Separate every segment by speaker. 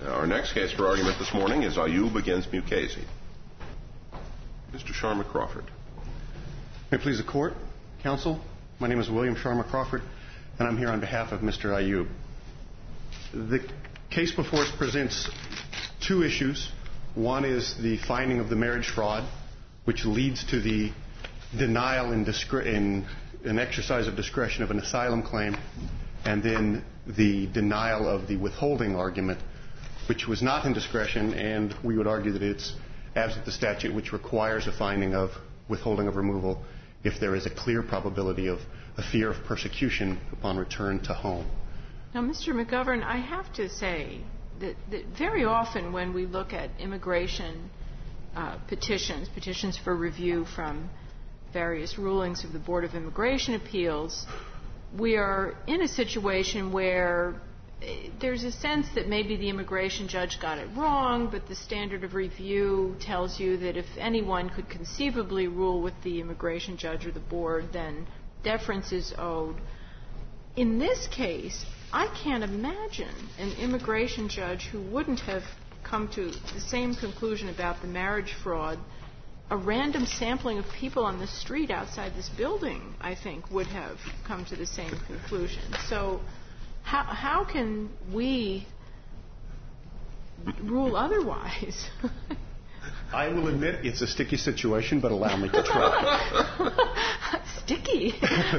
Speaker 1: Our next case for argument this morning is Ayub against Mukasey. Mr. Sharma Crawford.
Speaker 2: May it please the Court, Counsel, my name is William Sharma Crawford, and I'm here on behalf of Mr. Ayub. The case before us presents two issues. One is the finding of the marriage fraud, which leads to the denial in an exercise of discretion of an asylum claim, and then the denial of the withholding argument, which was not in discretion, and we would argue that it's absent the statute which requires a finding of withholding of removal if there is a clear probability of a fear of persecution upon return to home.
Speaker 3: Now, Mr. McGovern, I have to say that very often when we look at immigration petitions for review from various rulings of the Board of Immigration Appeals, we are in a situation where there's a sense that maybe the immigration judge got it wrong, but the standard of review tells you that if anyone could conceivably rule with the immigration judge or the board, then deference is owed. In this case, I can't imagine an immigration judge who wouldn't have come to the same conclusion about the marriage fraud. A random sampling of people on the street outside this building, I think, would have come to the same conclusion. So how can we rule otherwise?
Speaker 2: I will admit it's a sticky situation, but allow me to try.
Speaker 3: Sticky?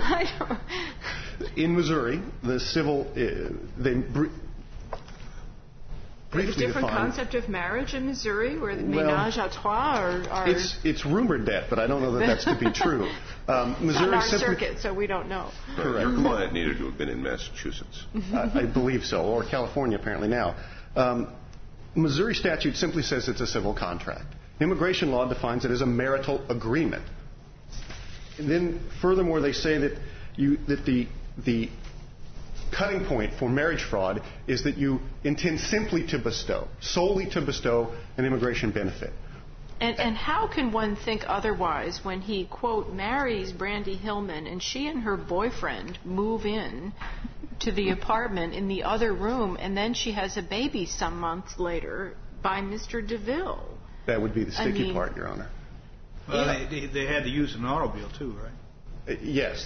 Speaker 2: In Missouri, the civil...
Speaker 3: There's a different concept of marriage in Missouri, where the ménage à trois are...
Speaker 2: It's rumored that, but I don't know that that's to be true.
Speaker 3: Missouri not our circuit, so we don't know.
Speaker 1: Correct. Your client needed to have been in Massachusetts.
Speaker 2: I believe so, or California apparently now. Missouri statute simply says it's a civil contract. Immigration law defines it as a marital agreement. And then, furthermore, they say that the cutting point for marriage fraud is that you intend solely to bestow an immigration benefit.
Speaker 3: And how can one think otherwise when he, quote, marries Brandy Hillman and she and her boyfriend move in to the apartment in the other room, and then she has a baby some months later by Mr. DeVille?
Speaker 2: That would be the sticky part, Your Honor.
Speaker 4: Well, they had to use an automobile, too, right?
Speaker 2: Yes.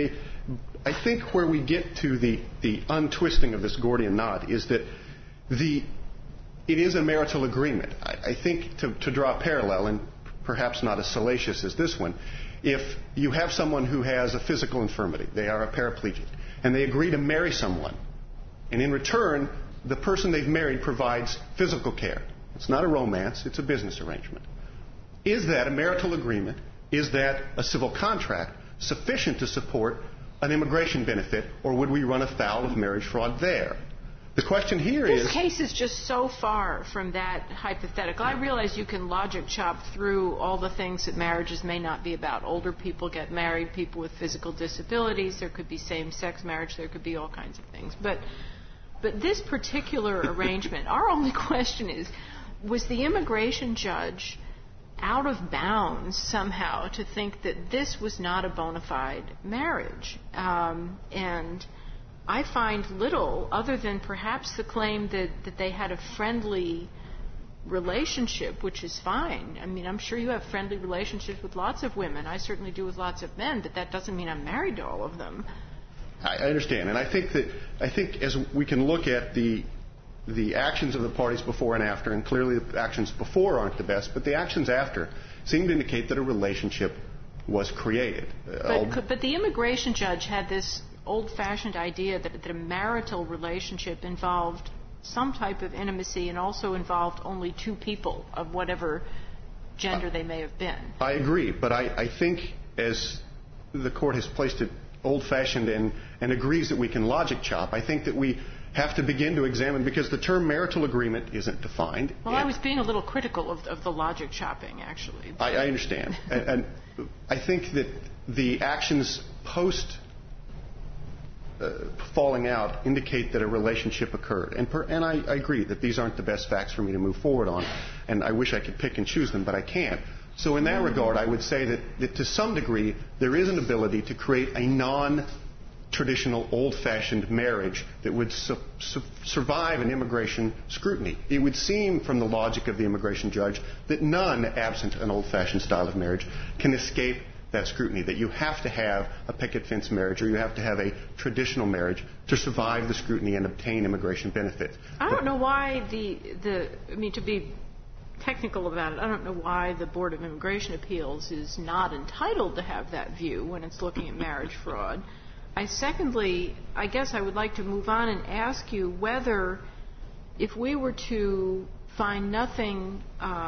Speaker 2: I think where we get to the untwisting of this Gordian knot is that it is a marital agreement. I think to draw a parallel, and perhaps not as salacious as this one, if you have someone who has a physical infirmity, they are a paraplegic, and they agree to marry someone, and in return, the person they've married provides physical care. It's not a romance, it's a business arrangement. Is that a marital agreement? Is that a civil contract sufficient to support an immigration benefit, or would we run afoul of marriage fraud there? The question here is...
Speaker 3: This case is just so far from that hypothetical. I realize you can logic chop through all the things that marriages may not be about. Older people get married, people with physical disabilities, there could be same-sex marriage, there could be all kinds of things. But this particular arrangement, our only question is, was the immigration judge out of bounds somehow to think that this was not a bona fide marriage? And I find little other than perhaps the claim that they had a friendly relationship, which is fine. I mean, I'm sure you have friendly relationships with lots of women. I certainly do with lots of men, but that doesn't mean I'm married to all of them.
Speaker 2: I understand. And I think as we can look at the actions of the parties before and after, and clearly the actions before aren't the best, but the actions after seem to indicate that a relationship was created.
Speaker 3: But the immigration judge had this old-fashioned idea that a marital relationship involved some type of intimacy and also involved only two people of whatever gender they may have been.
Speaker 2: I agree, but I think as the Court has placed it old-fashioned and agrees that we can logic chop, I think that we have to begin to examine, because the term marital agreement isn't defined.
Speaker 3: Well, I was being a little critical of the logic chopping, actually.
Speaker 2: I understand. And I think that the actions post falling out indicate that a relationship occurred. And I agree that these aren't the best facts for me to move forward on, and I wish I could pick and choose them, but I can't. So in that regard, I would say that to some degree, there is an ability to create a traditional, old-fashioned marriage that would survive an immigration scrutiny. It would seem from the logic of the immigration judge that none, absent an old-fashioned style of marriage, can escape that scrutiny, that you have to have a picket fence marriage or you have to have a traditional marriage to survive the scrutiny and obtain immigration benefits.
Speaker 3: I don't know why to be technical about it, I don't know why the Board of Immigration Appeals is not entitled to have that view when it's looking at marriage fraud. Secondly, I guess I would like to move on and ask you whether, if we were to find nothing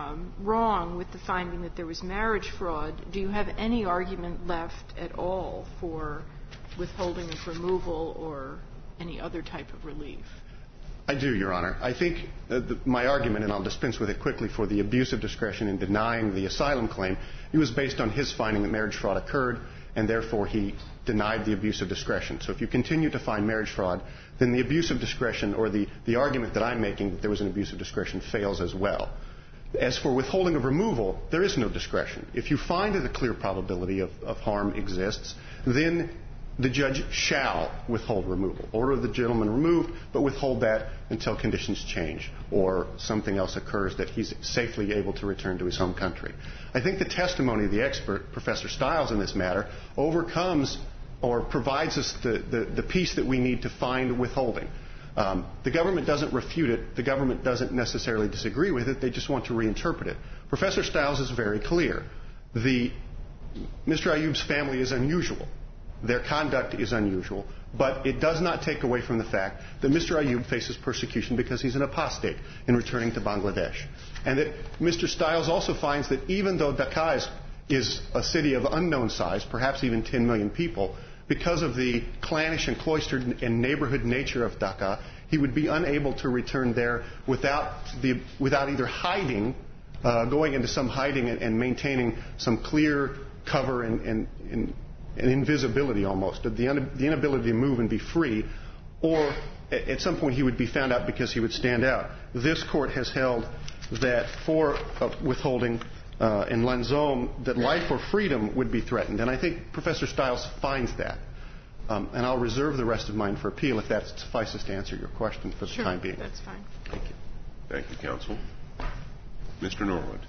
Speaker 3: wrong with the finding that there was marriage fraud, do you have any argument left at all for withholding of removal or any other type of relief?
Speaker 2: I do, Your Honor. I think my argument, and I'll dispense with it quickly, for the abuse of discretion in denying the asylum claim, it was based on his finding that marriage fraud occurred, and therefore he denied the abuse of discretion. So if you continue to find marriage fraud, then the abuse of discretion, or the argument that I'm making that there was an abuse of discretion, fails as well. As for withholding of removal, there is no discretion. If you find that a clear probability of harm exists, then the judge shall withhold removal. Order the gentleman removed, but withhold that until conditions change or something else occurs that he's safely able to return to his home country. I think the testimony of the expert, Professor Stiles, in this matter overcomes or provides us the piece that we need to find withholding. The government doesn't refute it. The government doesn't necessarily disagree with it. They just want to reinterpret it. Professor Stiles is very clear. Mr. Ayoub's family is unusual. Their conduct is unusual, but it does not take away from the fact that Mr. Ayoub faces persecution because he's an apostate in returning to Bangladesh. And that Mr. Stiles also finds that even though Dhaka is a city of unknown size, perhaps even 10 million people, because of the clannish and cloistered and neighborhood nature of Dhaka, he would be unable to return there without either hiding, going into some hiding and maintaining some clear cover and invisibility almost, the inability to move and be free, or at some point he would be found out because he would stand out. This court has held that for withholding in Lanzone, that life or freedom would be threatened. And I think Professor Stiles finds that. And I'll reserve the rest of mine for appeal if that suffices to answer your question for the time being.
Speaker 3: That's fine.
Speaker 2: Thank you.
Speaker 1: Thank you, counsel. Mr. Norwood.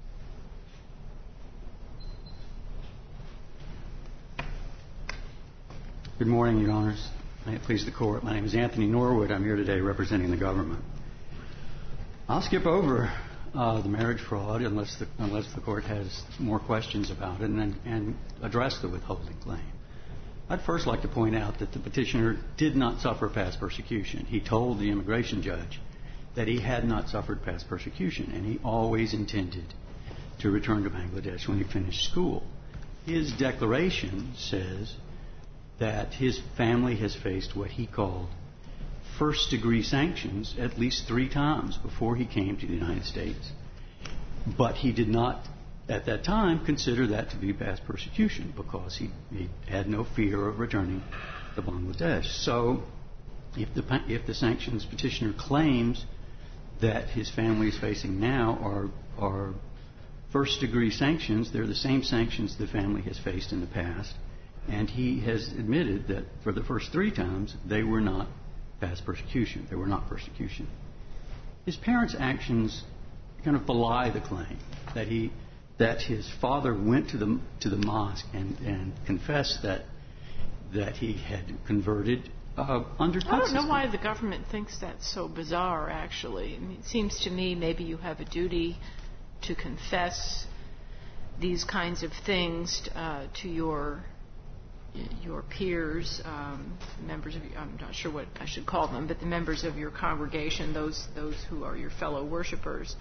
Speaker 5: Good morning, Your Honors. May it please the Court. My name is Anthony Norwood. I'm here today representing the government. I'll skip over the marriage fraud unless the Court has more questions about it and address the withholding claim. I'd first like to point out that the petitioner did not suffer past persecution. He told the immigration judge that he had not suffered past persecution, and he always intended to return to Bangladesh when he finished school. His declaration says that his family has faced what he called first-degree sanctions at least 3 times before he came to the United States. But he did not, at that time, consider that to be past persecution because he had no fear of returning to Bangladesh. So if the sanctions petitioner claims that his family is facing now are first-degree sanctions, they're the same sanctions the family has faced in the past. And he has admitted that for the first 3 times, they were not past persecution. They were not persecution. His parents' actions kind of belie the claim that his father went to the mosque and confessed that he had converted under Tutsis.
Speaker 3: I don't know why the government thinks that's so bizarre, actually. I mean, it seems to me maybe you have a duty to confess these kinds of things to your peers, members of I'm not sure what I should call them, but the members of your congregation, those who are your fellow worshipers.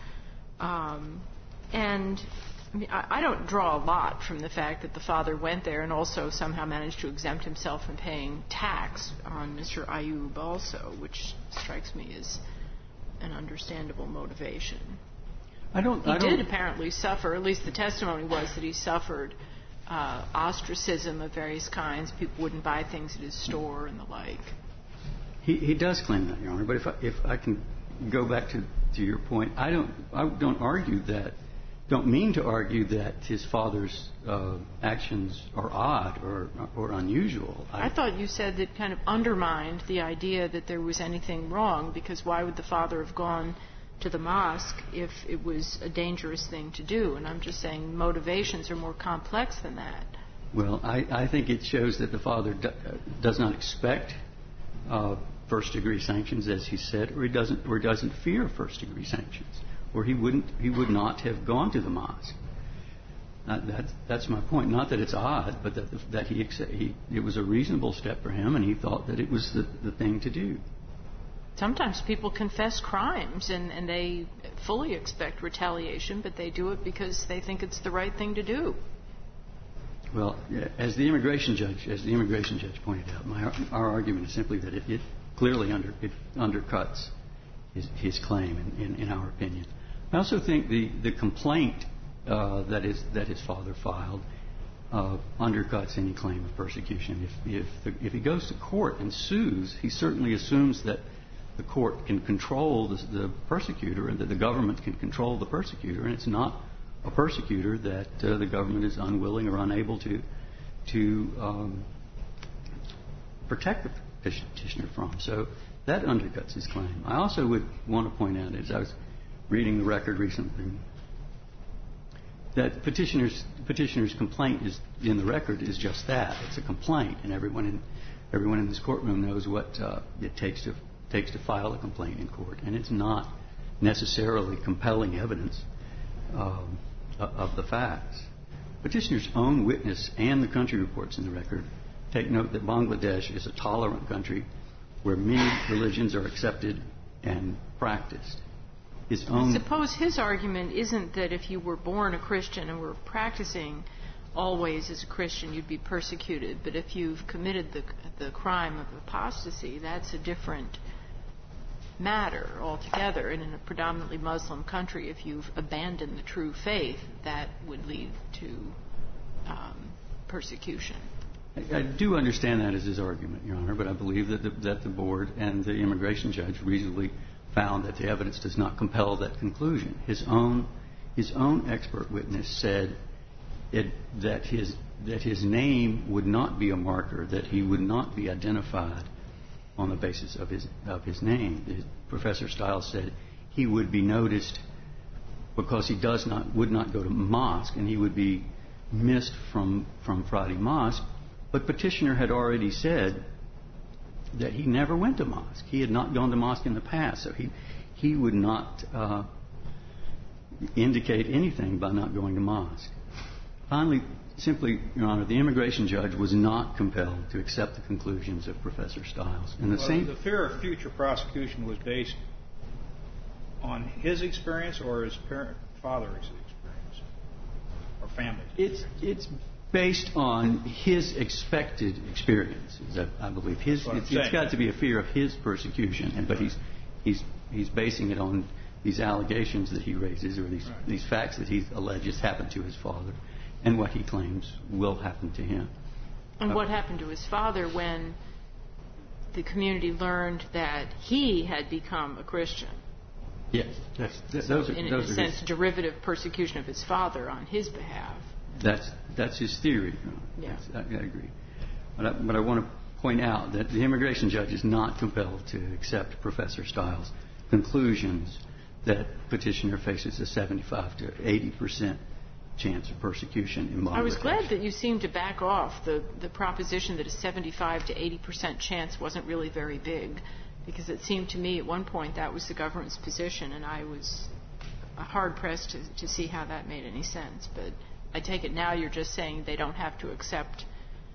Speaker 3: And I mean, I don't draw a lot from the fact that the father went there and also somehow managed to exempt himself from paying tax on Mr. Ayoub also, which strikes me as an understandable motivation. He did apparently suffer, at least the testimony was that he suffered ostracism of various kinds. People wouldn't buy things at his store and the like.
Speaker 5: He does claim that, Your Honor. But if I can go back to your point, I don't argue that don't mean to argue that his father's actions are odd or unusual.
Speaker 3: I thought you said that kind of undermined the idea that there was anything wrong, because why would the father have gone to the mosque if it was a dangerous thing to do? And I'm just saying motivations are more complex than that.
Speaker 5: Well, I think it shows that the father does not expect first-degree sanctions, as he said, or he doesn't fear first-degree sanctions, or he would not have gone to the mosque. That's my point. Not that it's odd, but that it was a reasonable step for him, and he thought that it was the thing to do.
Speaker 3: Sometimes people confess crimes, and they fully expect retaliation, but they do it because they think it's the right thing to do.
Speaker 5: Well, as the immigration judge pointed out, our argument is simply that it clearly undercuts his claim, in our opinion. I also think the complaint that his father filed undercuts any claim of persecution. If he goes to court and sues, he certainly assumes that the court can control the persecutor, and that the government can control the persecutor, and it's not a persecutor that the government is unwilling or unable to protect the petitioner from. So that undercuts his claim. I also would want to point out, as I was reading the record recently, that petitioner's complaint in the record is just that. It's a complaint, and everyone in this courtroom knows what it takes to file a complaint in court, and it's not necessarily compelling evidence of the facts. Petitioner's own witness and the country reports in the record take note that Bangladesh is a tolerant country where many religions are accepted and practiced. I
Speaker 3: suppose his argument isn't that if you were born a Christian and were practicing always as a Christian, you'd be persecuted. But if you've committed the crime of apostasy, that's a different matter altogether. And in a predominantly Muslim country, if you've abandoned the true faith, that would lead to persecution.
Speaker 5: I do understand that as his argument, Your Honor, but I believe that the board and the immigration judge reasonably found that the evidence does not compel that conclusion. His own expert witness said that his name would not be a marker, that he would not be identified on the basis of his name. Professor Stiles said he would be noticed because he would not go to mosque, and he would be missed from Friday mosque. But petitioner had already said that he never went to mosque. He had not gone to mosque in the past, so he would not indicate anything by not going to mosque. Finally, simply, Your Honor, the immigration judge was not compelled to accept the conclusions of Professor Stiles. And
Speaker 4: the fear of future prosecution was based on his experience or his father's experience or family?
Speaker 5: It's based on his expected experiences, I believe. It's got to be a fear of his persecution, but he's basing it on these allegations that he raises, or these facts that he alleges happened to his father, and what he claims will happen to him.
Speaker 3: And what happened to his father when the community learned that he had become a Christian?
Speaker 5: Yes.
Speaker 3: In a sense, derivative persecution of his father on his behalf.
Speaker 5: That's his theory.
Speaker 3: Yeah.
Speaker 5: I agree. But I want to point out that the immigration judge is not compelled to accept Professor Stiles' conclusions that petitioner faces a 75 to 80% chance of persecution in Bangladesh.
Speaker 3: I was glad that you seemed to back off the proposition that a 75 to 80% chance wasn't really very big, because it seemed to me at one point that was the government's position, and I was hard-pressed to see how that made any sense. But I take it now you're just saying they don't have to accept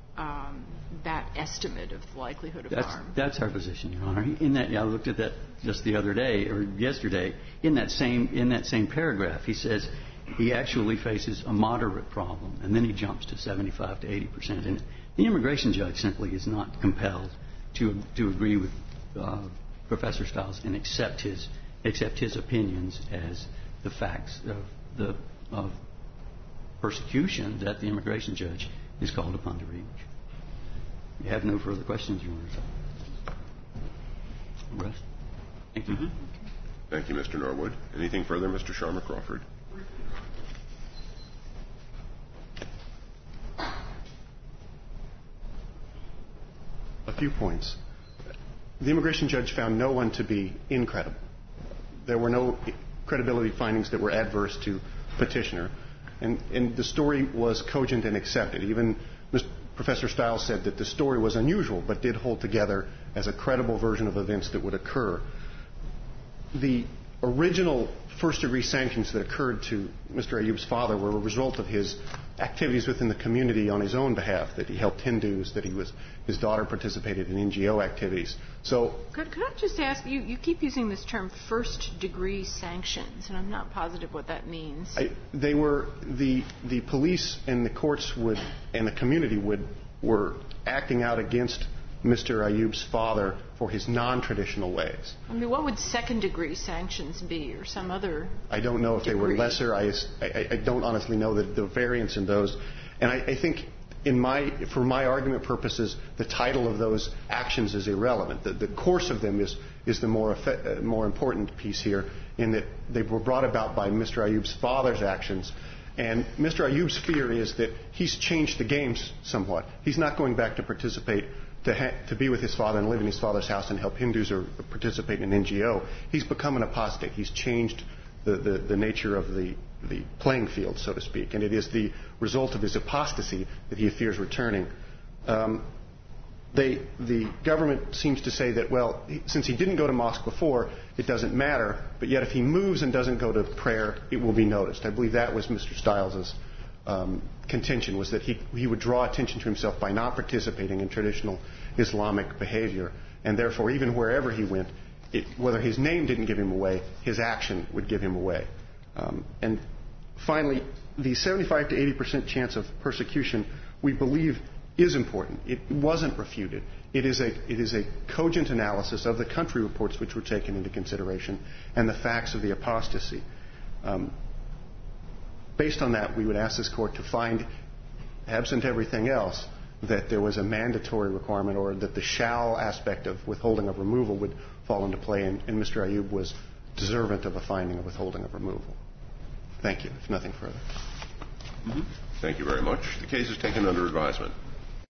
Speaker 3: that estimate of the likelihood of harm.
Speaker 5: That's our position, Your Honor. I looked at that just the other day, or yesterday. In that same paragraph, he says he actually faces a moderate problem, and then he jumps to 75 to 80%. And the immigration judge simply is not compelled to agree with Professor Stiles and accept his opinions as the facts of persecution that the immigration judge is called upon to reach. You have no further questions, Your Honor. Rest. Thank you.
Speaker 1: Thank you, Mr. Norwood. Anything further, Mr. Sharma Crawford?
Speaker 2: few points. The immigration judge found no one to be incredible. There were no credibility findings that were adverse to petitioner. And the story was cogent and accepted. Even Professor Stiles said that the story was unusual, but did hold together as a credible version of events that would occur. The original first-degree sanctions that occurred to Mr. Ayoub's father were a result of his activities within the community on his own behalf, that he helped Hindus, that his daughter participated in NGO activities. So,
Speaker 3: could I just ask, you keep using this term first-degree sanctions, and I'm not positive what that means.
Speaker 2: They were the police and the courts and the community were acting out against Mr. Ayoub's father for his non-traditional ways.
Speaker 3: I mean, what would second-degree sanctions be, or some other
Speaker 2: I don't know if
Speaker 3: degree?
Speaker 2: They were lesser. I don't honestly know the variance in those. And I think for my argument purposes, the title of those actions is irrelevant. The course of them is the more important piece here, in that they were brought about by Mr. Ayoub's father's actions. And Mr. Ayoub's fear is that he's changed the games somewhat. He's not going back to participate, to be with his father and live in his father's house and help Hindus or participate in an NGO. He's become an apostate. He's changed the nature of the playing field, so to speak. And it is the result of his apostasy that he fears returning. The government seems to say that, well, since he didn't go to mosque before, it doesn't matter, but yet if he moves and doesn't go to prayer, it will be noticed. I believe that was Mr. Stiles' contention, was that he would draw attention to himself by not participating in traditional Islamic behavior, and therefore even wherever he went, whether his name didn't give him away, his action would give him away. And finally, the 75 to 80% chance of persecution, we believe, is important. It wasn't refuted. It is a cogent analysis of the country reports which were taken into consideration and the facts of the apostasy. Based on that, we would ask this Court to find, absent everything else, that there was a mandatory requirement, or that the shall aspect of withholding of removal would fall into play, and Mr. Ayoub was deserving of a finding of withholding of removal. Thank you. If nothing further.
Speaker 1: Thank you very much. The case is taken under advisement.